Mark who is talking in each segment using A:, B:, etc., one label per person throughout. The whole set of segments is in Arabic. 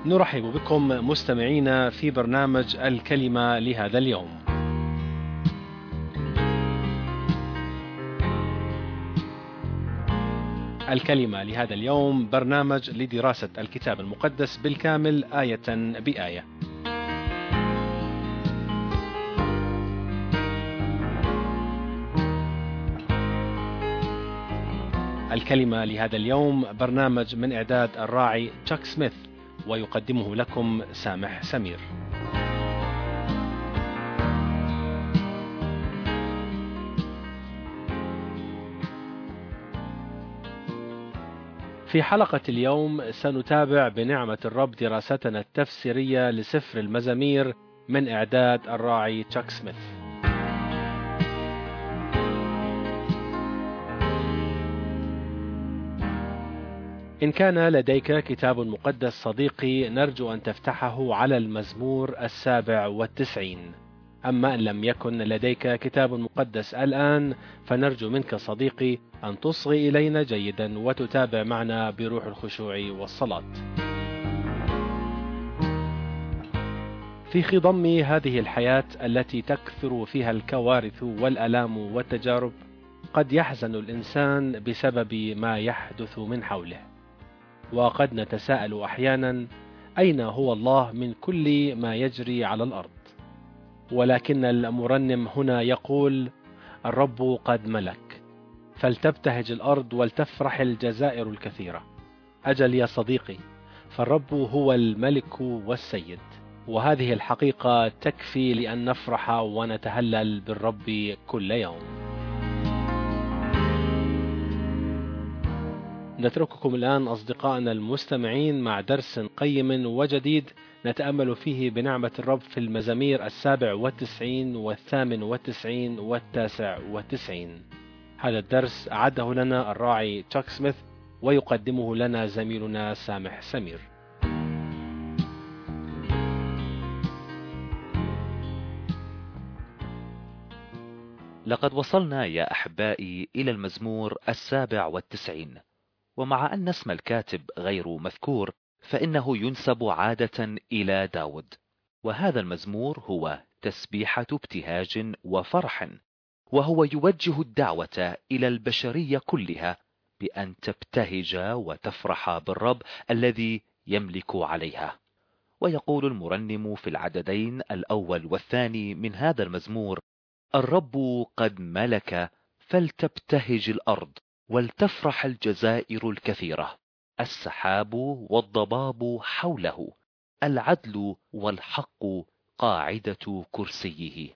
A: نرحب بكم مستمعينا في برنامج الكلمة لهذا اليوم. الكلمة لهذا اليوم برنامج لدراسة الكتاب المقدس بالكامل آية بآية. الكلمة لهذا اليوم برنامج من إعداد الراعي تشاك سميث، ويقدمه لكم سامح سمير. في حلقة اليوم سنتابع بنعمة الرب دراستنا التفسيرية لسفر المزامير من إعداد الراعي تشاك سميث. إن كان لديك كتاب مقدس صديقي، نرجو أن تفتحه على المزمور 97. أما إن لم يكن لديك كتاب مقدس الآن، فنرجو منك صديقي أن تصغي إلينا جيدا وتتابع معنا بروح الخشوع والصلاة. في خضم هذه الحياة التي تكثر فيها الكوارث والآلام والتجارب، قد يحزن الإنسان بسبب ما يحدث من حوله، وقد نتساءل أحيانا: أين هو الله من كل ما يجري على الأرض؟ ولكن المرنم هنا يقول: الرب قد ملك، فلتبتهج الأرض ولتفرح الجزائر الكثيرة. أجل يا صديقي، فالرب هو الملك والسيد، وهذه الحقيقة تكفي لأن نفرح ونتهلل بالرب كل يوم. نترككم الآن أصدقائنا المستمعين مع درس قيم وجديد نتأمل فيه بنعمة الرب في المزامير 97 و98 و99. هذا الدرس أعده لنا الراعي تشاك سميث، ويقدمه لنا زميلنا سامح سمير.
B: لقد وصلنا يا أحبائي إلى المزمور 97، ومع أن اسم الكاتب غير مذكور فإنه ينسب عادة إلى داود. وهذا المزمور هو تسبيحة ابتهاج وفرح، وهو يوجه الدعوة إلى البشرية كلها بأن تبتهج وتفرح بالرب الذي يملك عليها. ويقول المرنم في العددين الأول والثاني من هذا المزمور: الرب قد ملك، فلتبتهج الأرض ولتفرح الجزائر الكثيرة. السحاب والضباب حوله، العدل والحق قاعدة كرسيه.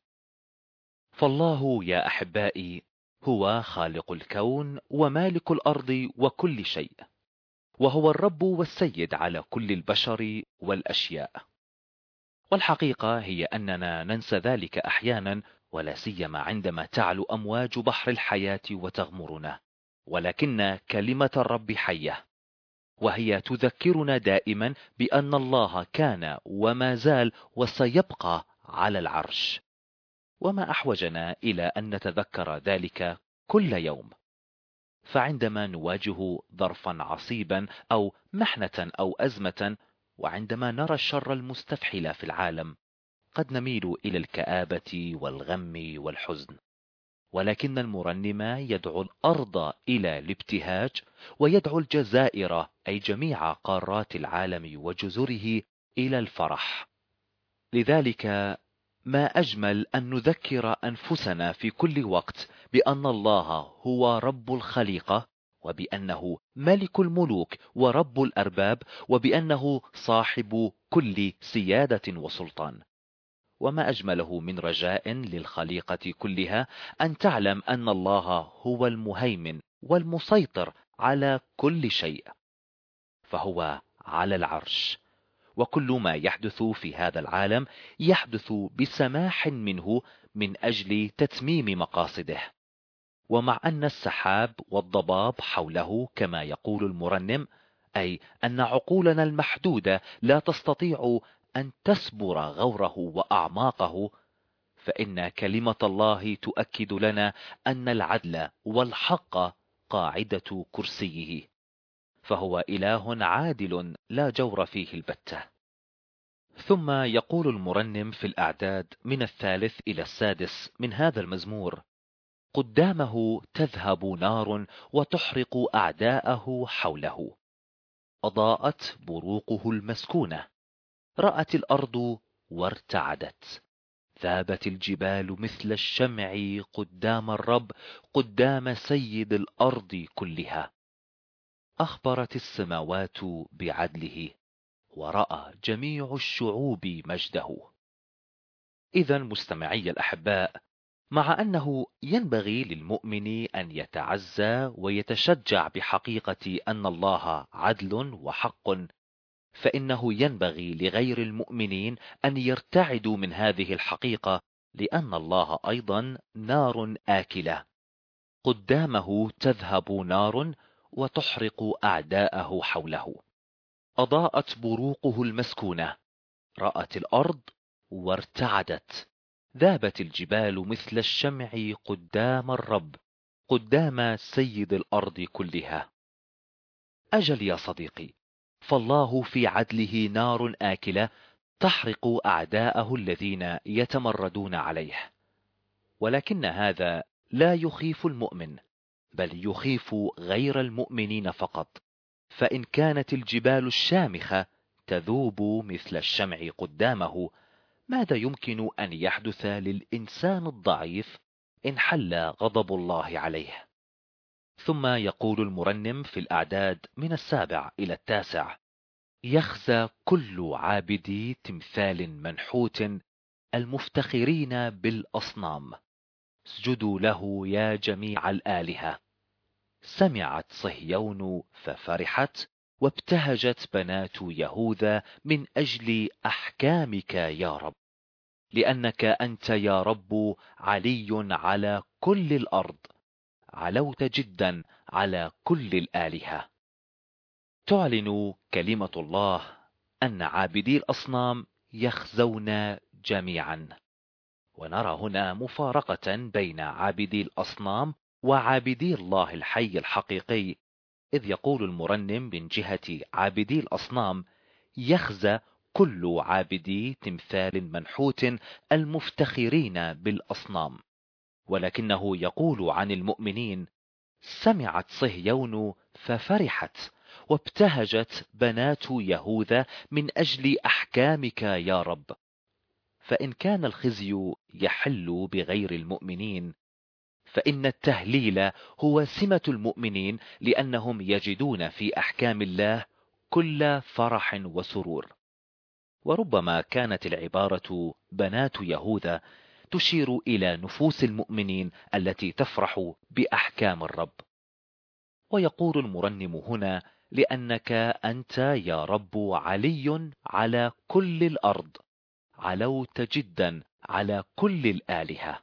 B: فالله يا أحبائي هو خالق الكون ومالك الأرض وكل شيء، وهو الرب والسيد على كل البشر والأشياء. والحقيقة هي أننا ننسى ذلك أحيانا، ولا سيما عندما تعلو أمواج بحر الحياة وتغمرنا. ولكن كلمة الرب حية، وهي تذكرنا دائما بأن الله كان وما زال وسيبقى على العرش. وما أحوجنا إلى أن نتذكر ذلك كل يوم. فعندما نواجه ظرفا عصيبا أو محنة أو أزمة، وعندما نرى الشر المستفحل في العالم، قد نميل إلى الكآبة والغم والحزن. ولكن المرنم يدعو الأرض إلى الابتهاج، ويدعو الجزائر أي جميع قارات العالم وجزره إلى الفرح. لذلك ما أجمل أن نذكر أنفسنا في كل وقت بأن الله هو رب الخليقة، وبأنه ملك الملوك ورب الأرباب، وبأنه صاحب كل سيادة وسلطان. وما أجمله من رجاء للخليقة كلها أن تعلم أن الله هو المهيمن والمسيطر على كل شيء، فهو على العرش. وكل ما يحدث في هذا العالم يحدث بسماح منه من أجل تتميم مقاصده. ومع أن السحاب والضباب حوله كما يقول المرنم، أي أن عقولنا المحدودة لا تستطيع أن تسبر غوره وأعماقه، فإن كلمة الله تؤكد لنا أن العدل والحق قاعدة كرسيه، فهو إله عادل لا جور فيه البتة. ثم يقول المرنم في الأعداد من 3 إلى 6 من هذا المزمور: قدامه تذهب نار وتحرق أعداءه حوله، أضاءت بروقه المسكونة، رأت الأرض وارتعدت، ذابت الجبال مثل الشمع قدام الرب، قدام سيد الأرض كلها. أخبرت السماوات بعدله، ورأى جميع الشعوب مجده. إذا مستمعي الأحباء، مع أنه ينبغي للمؤمن أن يتعزى ويتشجع بحقيقة أن الله عدل وحق، فإنه ينبغي لغير المؤمنين أن يرتعدوا من هذه الحقيقة، لأن الله أيضا نار آكلة، قدامه تذهب نار وتحرق أعداءه حوله، أضاءت بروقه المسكونة، رأت الأرض وارتعدت، ذابت الجبال مثل الشمع قدام الرب، قدام سيد الأرض كلها. أجل يا صديقي، فالله في عدله نار آكلة تحرق أعداءه الذين يتمردون عليه. ولكن هذا لا يخيف المؤمن، بل يخيف غير المؤمنين فقط، فإن كانت الجبال الشامخة تذوب مثل الشمع قدامه، ماذا يمكن أن يحدث للإنسان الضعيف إن حل غضب الله عليه؟ ثم يقول المرنم في الأعداد من 7 إلى 9: يخزى كل عابدي تمثال منحوت، المفتخرين بالأصنام، اسجدوا له يا جميع الآلهة. سمعت صهيون ففرحت، وابتهجت بنات يهوذا من أجل أحكامك يا رب، لأنك أنت يا رب علي على كل الأرض، علوت جدا على كل الآلهة. تعلن كلمة الله أن عابدي الأصنام يخزون جميعا، ونرى هنا مفارقة بين عابدي الأصنام وعابدي الله الحي الحقيقي، إذ يقول المرنم من جهة عابدي الأصنام: يخزى كل عابدي تمثال منحوت المفتخرين بالأصنام. ولكنه يقول عن المؤمنين: سمعت صهيون ففرحت، وابتهجت بنات يهوذا من أجل أحكامك يا رب. فإن كان الخزي يحل بغير المؤمنين، فإن التهليل هو سمة المؤمنين، لأنهم يجدون في أحكام الله كل فرح وسرور. وربما كانت العبارة بنات يهوذا تشير إلى نفوس المؤمنين التي تفرح بأحكام الرب. ويقول المرنم هنا: لأنك أنت يا رب علي على كل الأرض، علوت جدا على كل الآلهة.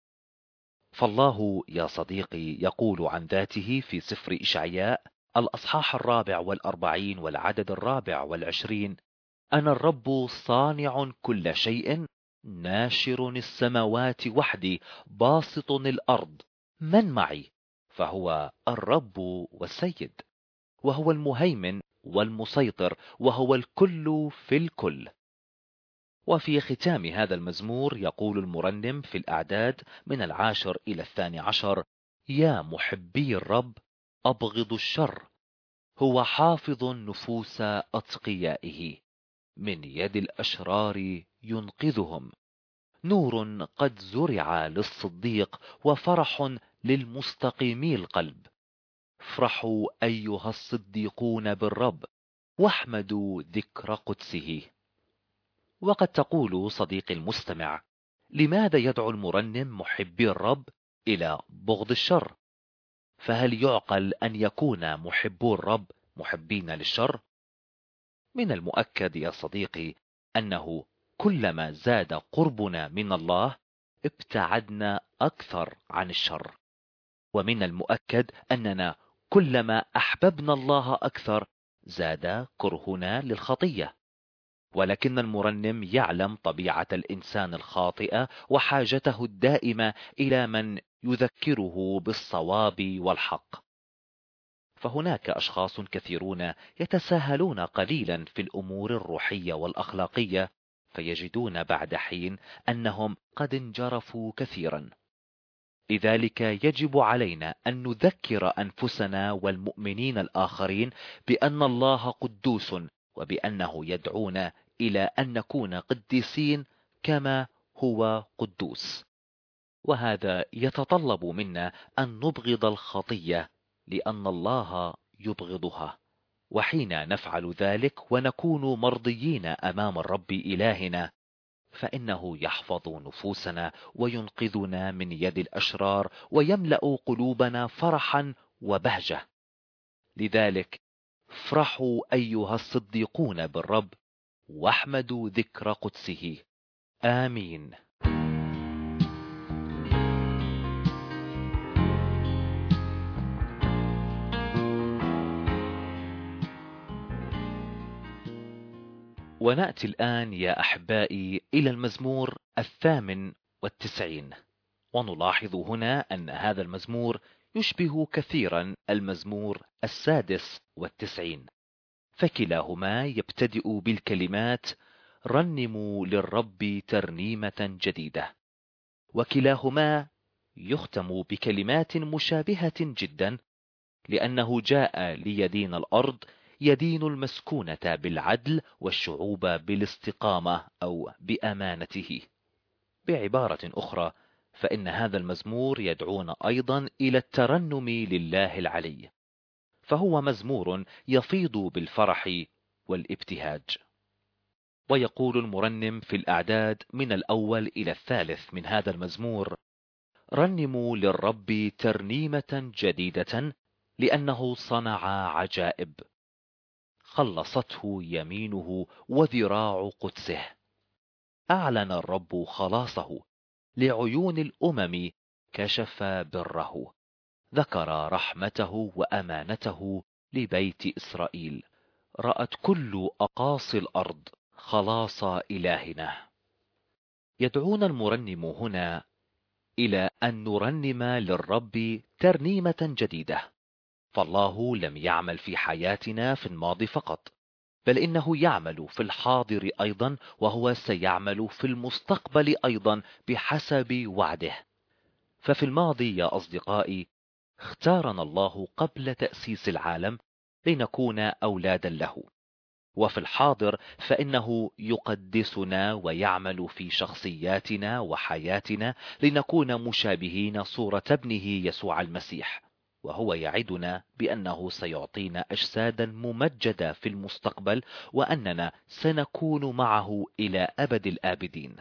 B: فالله يا صديقي يقول عن ذاته في سفر إشعياء الأصحاح 44 والعدد 24: أنا الرب صانع كل شيء، ناشر السماوات وحدي، باسط الأرض، من معي؟ فهو الرب والسيد، وهو المهيمن والمسيطر، وهو الكل في الكل. وفي ختام هذا المزمور يقول المرنم في الأعداد من 10 إلى 12: يا محبي الرب أبغض الشر، هو حافظ نفوس أتقيائه، من يد الأشرار ينقذهم، نور قد زرع للصديق، وفرح للمستقيمي القلب. افرحوا أيها الصديقون بالرب، واحمدوا ذكر قدسه. وقد تقول صديقي المستمع: لماذا يدعو المرنم محبي الرب إلى بغض الشر؟ فهل يعقل أن يكون محبو الرب محبين للشر؟ من المؤكد يا صديقي أنه كلما زاد قربنا من الله ابتعدنا أكثر عن الشر، ومن المؤكد أننا كلما أحببنا الله أكثر زاد كرهنا للخطية. ولكن المرنم يعلم طبيعة الإنسان الخاطئة وحاجته الدائمة إلى من يذكره بالصواب والحق. فهناك أشخاص كثيرون يتساهلون قليلا في الأمور الروحية والأخلاقية، فيجدون بعد حين أنهم قد انجرفوا كثيرا. لذلك يجب علينا أن نذكر أنفسنا والمؤمنين الآخرين بأن الله قدوس، وبأنه يدعونا إلى أن نكون قديسين كما هو قدوس. وهذا يتطلب منا أن نبغض الخطية لأن الله يبغضها، وحين نفعل ذلك ونكون مرضيين أمام الرب إلهنا فإنه يحفظ نفوسنا وينقذنا من يد الأشرار ويملأ قلوبنا فرحا وبهجة. لذلك افرحوا أيها الصديقون بالرب واحمدوا ذكر قدسه. آمين. ونأتي الآن يا أحبائي إلى المزمور 98، ونلاحظ هنا أن هذا المزمور يشبه كثيرا المزمور 96، فكلاهما يبتدئ بالكلمات رنموا للرب ترنيمة جديدة، وكلاهما يختم بكلمات مشابهة جدا، لأنه جاء ليدين الأرض، يدين المسكونة بالعدل والشعوب بالاستقامة أو بأمانته. بعبارة أخرى، فإن هذا المزمور يدعونا أيضا إلى الترنم لله العلي، فهو مزمور يفيض بالفرح والابتهاج. ويقول المرنم في الأعداد من الأول إلى الثالث من هذا المزمور: رنموا للرب ترنيمة جديدة لأنه صنع عجائب، خلصته يمينه وذراع قدسه. أعلن الرب خلاصه، لعيون الأمم كشف بره، ذكر رحمته وأمانته لبيت إسرائيل. رأت كل أقاصي الأرض خلاص إلهنا. يدعونا المرنم هنا إلى أن نرنم للرب ترنيمة جديدة، فالله لم يعمل في حياتنا في الماضي فقط، بل إنه يعمل في الحاضر أيضا، وهو سيعمل في المستقبل أيضا بحسب وعده. ففي الماضي يا أصدقائي اختارنا الله قبل تأسيس العالم لنكون أولادا له، وفي الحاضر فإنه يقدسنا ويعمل في شخصياتنا وحياتنا لنكون مشابهين صورة ابنه يسوع المسيح، وهو يعدنا بأنه سيعطينا أجسادا ممجدة في المستقبل، وأننا سنكون معه إلى أبد الآبدين.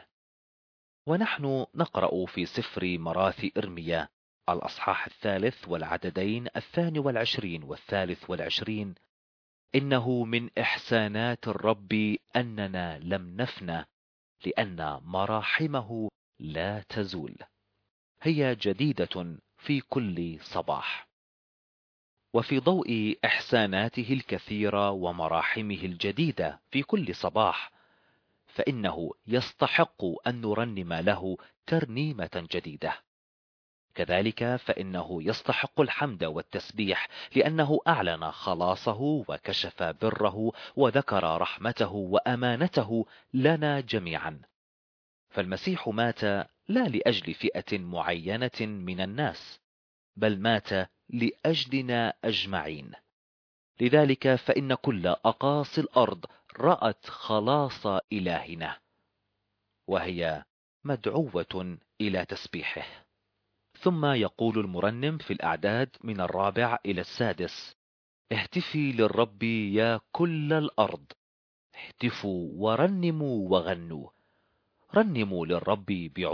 B: ونحن نقرأ في سفر مراثي إرميا الأصحاح 3 والعددين 22 و23: إنه من إحسانات الرب أننا لم نفنى، لأن مراحمه لا تزول، هي جديدة في كل صباح. وفي ضوء إحساناته الكثيرة ومراحمه الجديدة في كل صباح، فإنه يستحق أن نرنم له ترنيمة جديدة. كذلك فإنه يستحق الحمد والتسبيح، لأنه أعلن خلاصه وكشف بره وذكر رحمته وأمانته لنا جميعا. فالمسيح مات لا لأجل فئة معينة من الناس، بل مات لأجلنا أجمعين. لذلك فإن كل أقاصي الأرض رأت خلاص إلهنا، وهي مدعوة إلى تسبيحه. ثم يقول المرنم في الأعداد من 4 إلى 6: اهتفي للرب يا كل الأرض، اهتفوا ورنموا وغنوا، رنموا للرب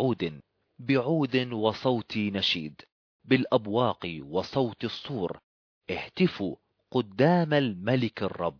B: بعود وصوت نشيد، بالأبواق وصوت الصور، اهتفوا قدام الملك الرب.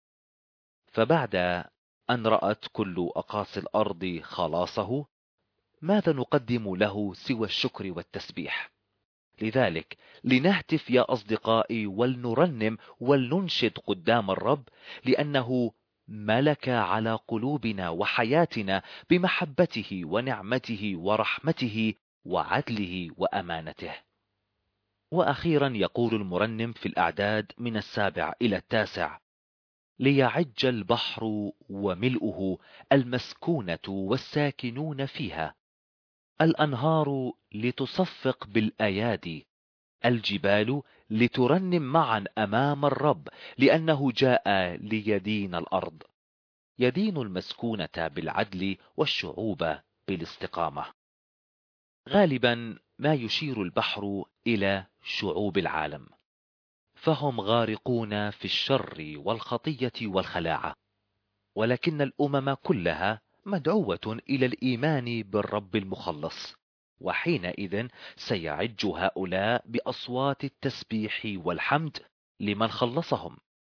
B: فبعد أن رأت كل أقاصي الأرض خلاصه، ماذا نقدم له سوى الشكر والتسبيح؟ لذلك لنهتف يا أصدقائي ولنرنم ولننشد قدام الرب، لأنه ملك على قلوبنا وحياتنا بمحبته ونعمته ورحمته وعدله وأمانته. وأخيرا يقول المرنم في الأعداد من 7 إلى 9: ليعج البحر وملؤه، المسكونة والساكنون فيها، الأنهار لتصفق بالأيادي، الجبال لترنم معا أمام الرب، لأنه جاء ليدين الأرض، يدين المسكونة بالعدل والشعوب بالاستقامة. غالبا ما يشير البحر إلى شعوب العالم، فهم غارقون في الشر والخطية والخلاعة، ولكن الأمم كلها مدعوة إلى الإيمان بالرب المخلص، وحينئذ سيعج هؤلاء بأصوات التسبيح والحمد لمن خلصهم.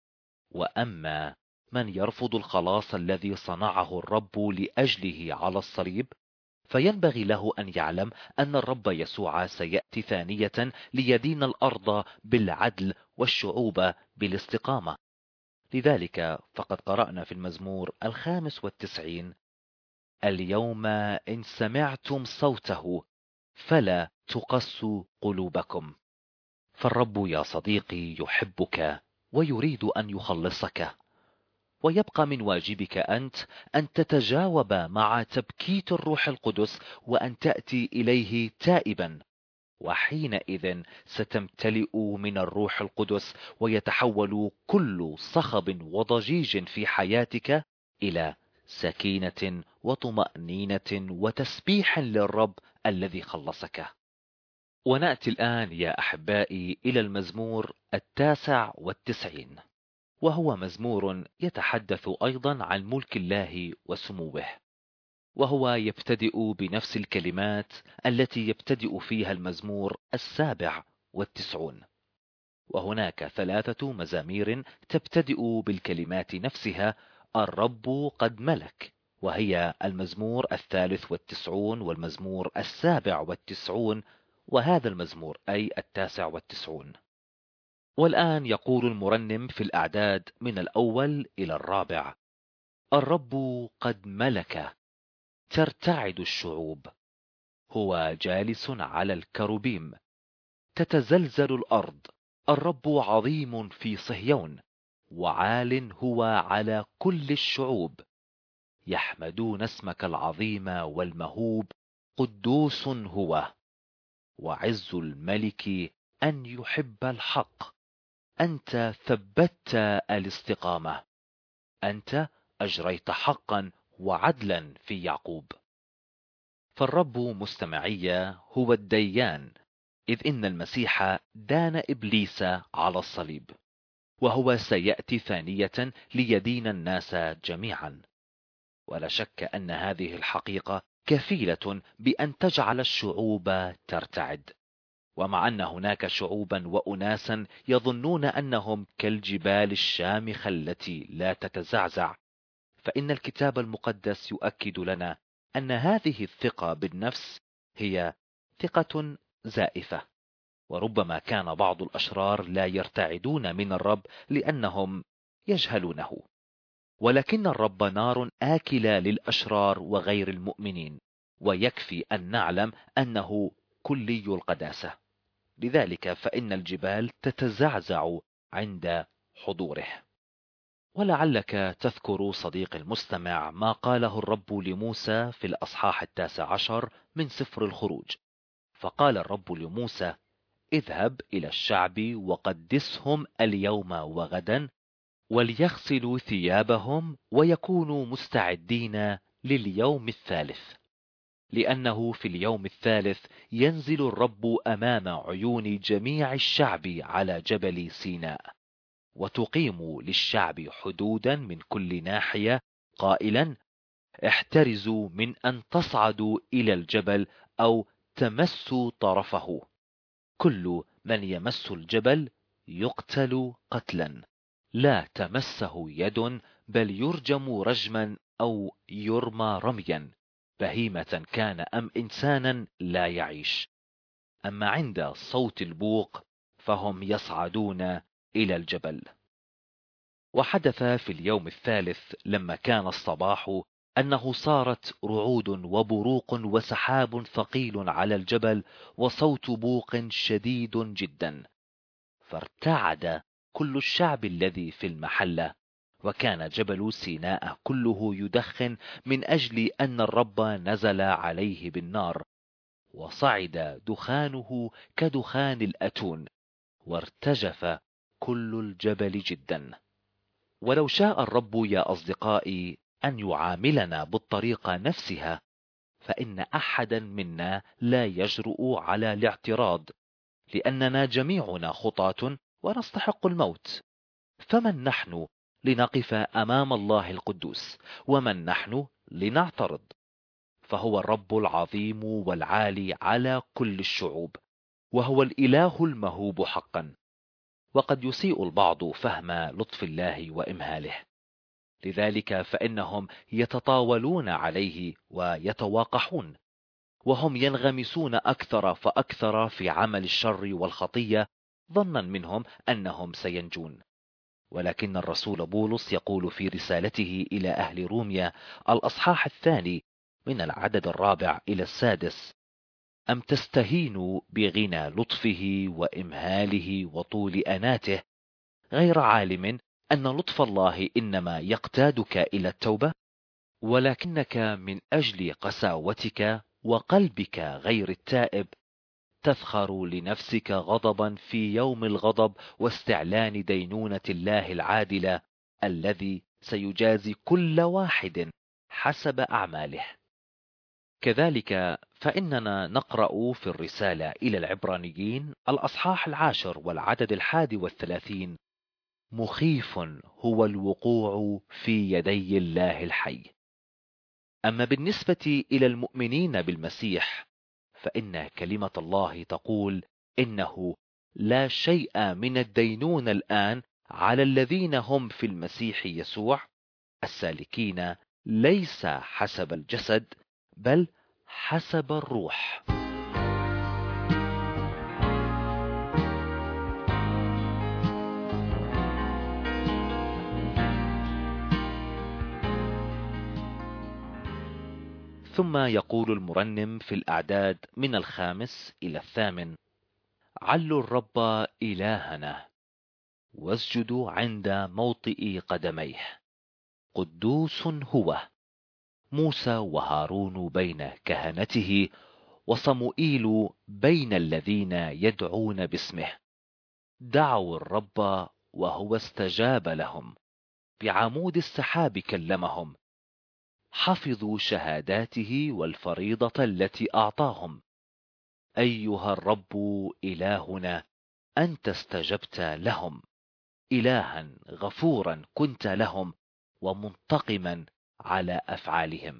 B: وأما من يرفض الخلاص الذي صنعه الرب لأجله على الصليب، فينبغي له أن يعلم أن الرب يسوع سيأتي ثانية ليدين الأرض بالعدل والشعوب بالاستقامة. لذلك فقد قرأنا في المزمور 95: اليوم إن سمعتم صوته فلا تقسوا قلوبكم. فالرب يا صديقي يحبك ويريد أن يخلصك، ويبقى من واجبك أنت أن تتجاوب مع تبكيت الروح القدس وأن تأتي إليه تائبا، وحينئذ ستمتلئ من الروح القدس ويتحول كل صخب وضجيج في حياتك إلى سكينة وطمأنينة وتسبيح للرب الذي خلصك. ونأتي الآن يا أحبائي إلى المزمور 99، وهو مزمور يتحدث أيضا عن ملك الله وسموه، وهو يبتدئ بنفس الكلمات التي يبتدئ فيها المزمور 97. وهناك 3 مزامير تبتدئ بالكلمات نفسها: الرب قد ملك، وهي المزمور 93 والمزمور 97، وهذا المزمور أي 99. والآن يقول المرنم في الأعداد من 1 إلى 4: الرب قد ملك، ترتعد الشعوب، هو جالس على الكروبيم، تتزلزل الأرض، الرب عظيم في صهيون، وعال هو على كل الشعوب، يحمدون اسمك العظيم والمهوب، قدوس هو. وعز الملك أن يحب الحق، أنت ثبتت الاستقامة، أنت أجريت حقا وعدلا في يعقوب. فالرب مستمعي هو الديان، إذ إن المسيح دان إبليس على الصليب، وهو سيأتي ثانية ليدين الناس جميعا. ولا شك أن هذه الحقيقة كفيلة بأن تجعل الشعوب ترتعد. ومع أن هناك شعوبا وأناسا يظنون أنهم كالجبال الشامخة التي لا تتزعزع، فإن الكتاب المقدس يؤكد لنا أن هذه الثقة بالنفس هي ثقة زائفة. وربما كان بعض الأشرار لا يرتعدون من الرب لأنهم يجهلونه، ولكن الرب نار آكلة للأشرار وغير المؤمنين، ويكفي أن نعلم أنه كلي القداسة. لذلك فإن الجبال تتزعزع عند حضوره. ولعلك تذكر صديق المستمع ما قاله الرب لموسى في الأصحاح 19 من سفر الخروج. فقال الرب لموسى: اذهب إلى الشعب وقدسهم اليوم وغدا، وليغسلوا ثيابهم ويكونوا مستعدين لليوم الثالث، لأنه في اليوم الثالث ينزل الرب أمام عيون جميع الشعب على جبل سيناء، وتقيم للشعب حدودا من كل ناحية، قائلا: احترزوا من أن تصعدوا إلى الجبل أو تمسوا طرفه، كل من يمس الجبل يقتل قتلا، لا تمسه يد، بل يرجم رجما أو يرمى رميا، بهيمة كان أم إنسانا لا يعيش. أما عند صوت البوق فهم يصعدون إلى الجبل. وحدث في اليوم الثالث لما كان الصباح أنه صارت رعود وبروق وسحاب ثقيل على الجبل وصوت بوق شديد جدا، فارتعد كل الشعب الذي في المحلة، وكان جبل سيناء كله يدخن من أجل أن الرب نزل عليه بالنار، وصعد دخانه كدخان الأتون، وارتجف كل الجبل جدا. ولو شاء الرب يا أصدقائي أن يعاملنا بالطريقة نفسها، فإن أحدا منا لا يجرؤ على الاعتراض، لأننا جميعنا خطاة ونستحق الموت. فمن نحن لنقف أمام الله القدوس؟ ومن نحن لنعترض؟ فهو الرب العظيم والعالي على كل الشعوب، وهو الإله المهوب حقا. وقد يسيء البعض فهم لطف الله وإمهاله، لذلك فإنهم يتطاولون عليه ويتواقحون، وهم ينغمسون أكثر فأكثر في عمل الشر والخطية، ظنا منهم أنهم سينجون. ولكن الرسول بولس يقول في رسالته إلى أهل روميا الأصحاح 2 من العدد 4 إلى 6: أم تستهينوا بغنى لطفه وإمهاله وطول أناته، غير عالم أن لطف الله إنما يقتادك إلى التوبة، ولكنك من أجل قساوتك وقلبك غير التائب تذخر لنفسك غضبا في يوم الغضب واستعلان دينونة الله العادلة، الذي سيجازي كل واحد حسب أعماله. كذلك فإننا نقرأ في الرسالة إلى العبرانيين الأصحاح 10 والعدد 31: مخيف هو الوقوع في يدي الله الحي. أما بالنسبة إلى المؤمنين بالمسيح، فإن كلمة الله تقول إنه لا شيء من الدينونة الآن على الذين هم في المسيح يسوع، السالكين ليس حسب الجسد بل حسب الروح. ثم يقول المرنم في الأعداد من 5 إلى 8: علوا الرب إلهنا واسجدوا عند موطئ قدميه، قدوس هو. موسى وهارون بين كهنته، وصموئيل بين الذين يدعون باسمه. دعوا الرب وهو استجاب لهم، بعمود السحاب كلمهم. حفظوا شهاداته والفريضة التي أعطاهم. أيها الرب إلهنا، أنت استجبت لهم، إلها غفورا كنت لهم ومنتقما على أفعالهم.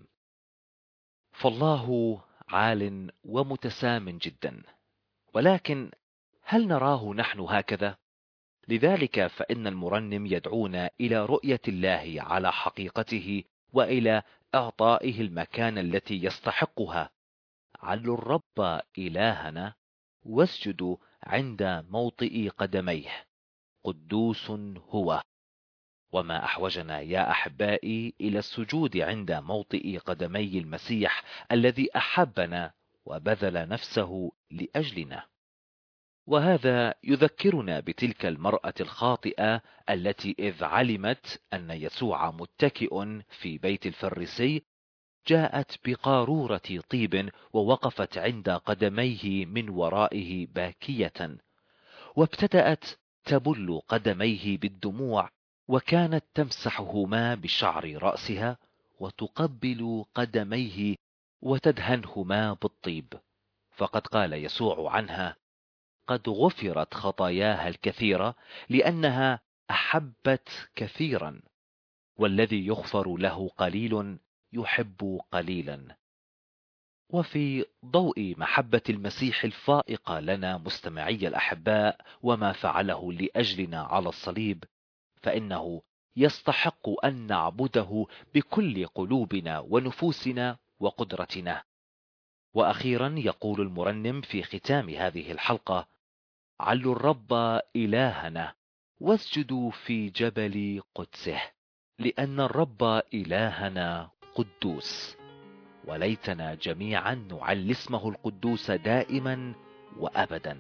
B: فالله عال ومتسام جدا، ولكن هل نراه نحن هكذا؟ لذلك فإن المرنم يدعونا إلى رؤية الله على حقيقته وإلى إعطائه المكان التي يستحقها. علوا الرب إلهنا واسجدوا عند موطئ قدميه، قدوس هو. وما أحوجنا يا أحبائي إلى السجود عند موطئ قدمي المسيح الذي أحبنا وبذل نفسه لأجلنا. وهذا يذكرنا بتلك المرأة الخاطئة التي إذ علمت أن يسوع متكئ في بيت الفريسي جاءت بقارورة طيب ووقفت عند قدميه من ورائه باكية، وابتدأت تبل قدميه بالدموع، وكانت تمسحهما بشعر رأسها وتقبل قدميه وتدهنهما بالطيب. فقد قال يسوع عنها: قد غفرت خطاياها الكثيرة لأنها أحبت كثيرا، والذي يغفر له قليل يحب قليلا. وفي ضوء محبة المسيح الفائقة لنا مستمعي الأحباء وما فعله لأجلنا على الصليب، فإنه يستحق أن نعبده بكل قلوبنا ونفوسنا وقدرتنا. وأخيرا يقول المرنم في ختام هذه الحلقة: علوا الرب إلهنا واسجدوا في جبل قدسه، لأن الرب إلهنا قدوس. وليتنا جميعا نعلي اسمه القدوس دائما وأبدا.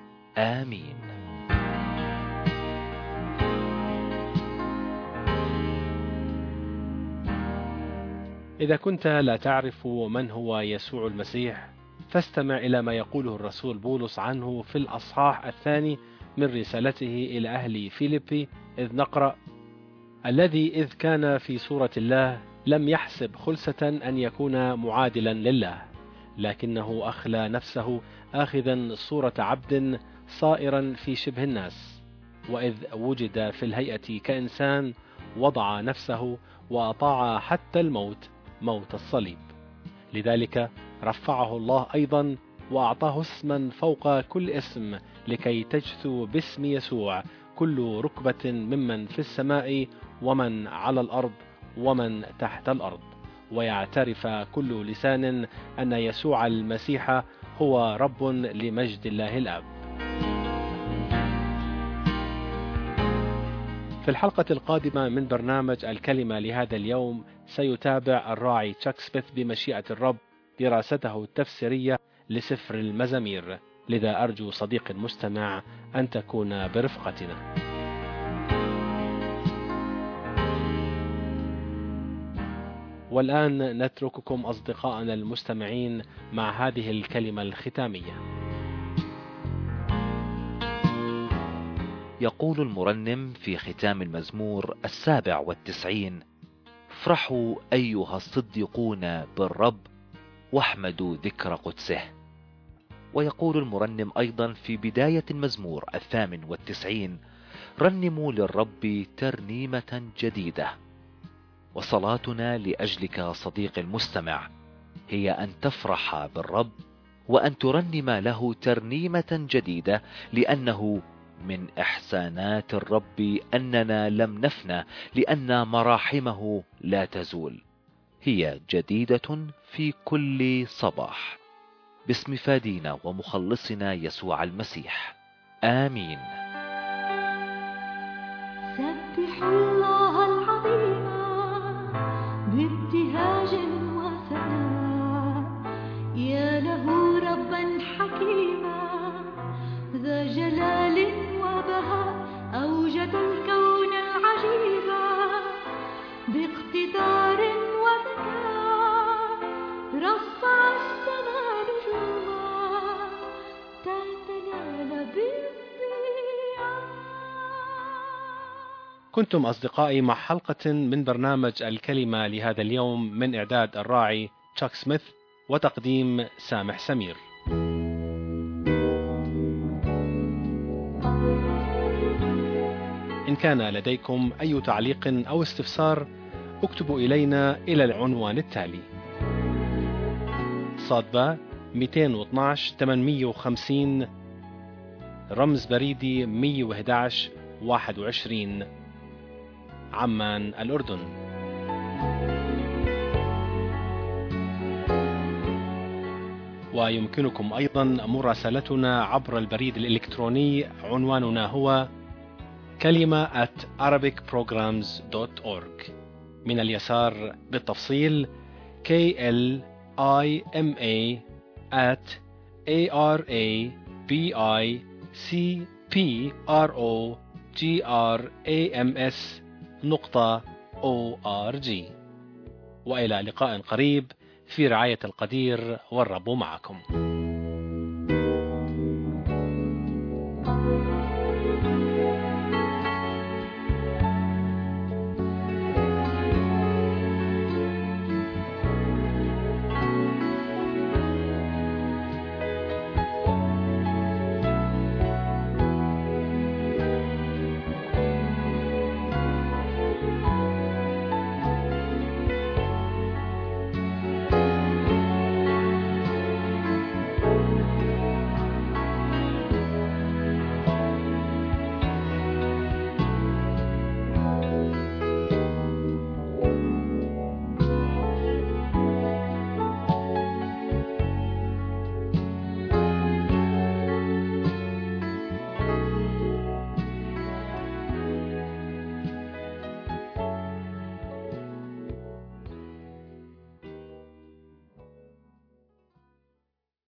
B: آمين.
A: إذا كنت لا تعرف من هو يسوع المسيح، فاستمع إلى ما يقوله الرسول بولس عنه في الأصحاح 2 من رسالته إلى أهل فيليبي، إذ نقرأ: الذي إذ كان في صورة الله لم يحسب خلسة أن يكون معادلا لله، لكنه أخلى نفسه آخذا صورة عبد صائرا في شبه الناس، وإذ وجد في الهيئة كإنسان وضع نفسه وأطاع حتى الموت، موت الصليب. لذلك رفعه الله أيضا وأعطاه اسما فوق كل اسم، لكي تجثو باسم يسوع كل ركبة ممن في السماء ومن على الأرض ومن تحت الأرض، ويعترف كل لسان أن يسوع المسيح هو رب لمجد الله الآب. في الحلقة القادمة من برنامج الكلمة لهذا اليوم سيتابع الراعي تشاك سميث بمشيئة الرب دراسته التفسيرية لسفر المزامير، لذا أرجو صديق المستمع أن تكون برفقتنا. والآن نترككم أصدقائنا المستمعين مع هذه الكلمة الختامية.
B: يقول المرنم في ختام المزمور 97: افرحوا أيها الصديقون بالرب واحمدوا ذكر قدسه. ويقول المرنم أيضا في بداية المزمور 98: رنموا للرب ترنيمة جديدة. وصلاتنا لأجلك صديق المستمع هي أن تفرح بالرب وأن ترنم له ترنيمة جديدة، لأنه من إحسانات الرب أننا لم نفنى، لأن مراحمه لا تزول، هي جديدة في كل صباح. باسم فادينا ومخلصنا يسوع المسيح، آمين.
C: سبحوا الله العظيم بابتهاج وثناء، يا له ربا حكيما ذا جلال وبهاء، أوجد الكون العجيبا باقتدار وذكاء، رفع السماء نجوما تتلال بالضياء.
A: كنتم أصدقائي مع حلقة من برنامج الكلمة لهذا اليوم من إعداد الراعي تشاك سميث وتقديم سامح سمير. إن كان لديكم أي تعليق أو استفسار اكتبوا إلينا إلى العنوان التالي: صادبة 212 850 رمز بريدي 111 21 عمان الأردن. ويمكنكم أيضا مراسلتنا عبر البريد الإلكتروني، عنواننا هو kalima@arabicprograms.org. من اليسار بالتفصيل kalima@arabicprograms.org. وإلى لقاء قريب في رعاية القدير، والرب معكم.